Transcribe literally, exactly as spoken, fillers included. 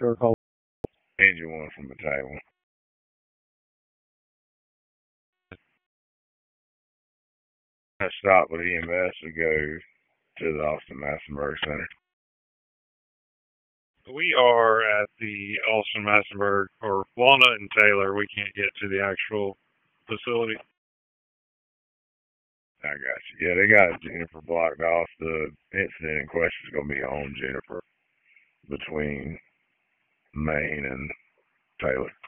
Or call Engine one from the table. I stopped with E M S to go to the Austin Massenburg Center. We are at the Austin Massenburg, or Walnut and Taylor. We can't get to the actual facility. I got you. Yeah, they got Juniper blocked off. The incident in question is going to be on Juniper between Maine and Taylor.